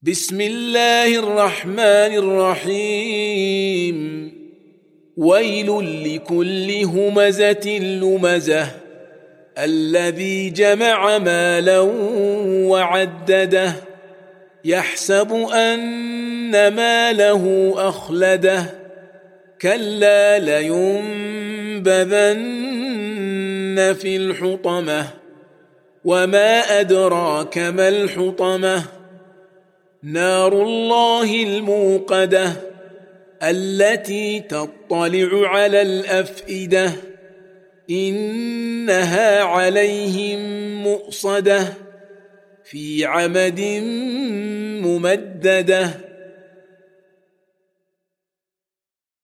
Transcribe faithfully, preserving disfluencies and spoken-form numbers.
بسم الله الرحمن الرحيم ويل لكل همزة لمزة الذي جمع مالا وعدده يحسب أن ماله أخلده كلا لينبذن في الحطمة وما أدراك ما الحطمة نار الله الموقدة التي تطلع على الأفئدة إنها عليهم مؤصدة في عمد ممددة.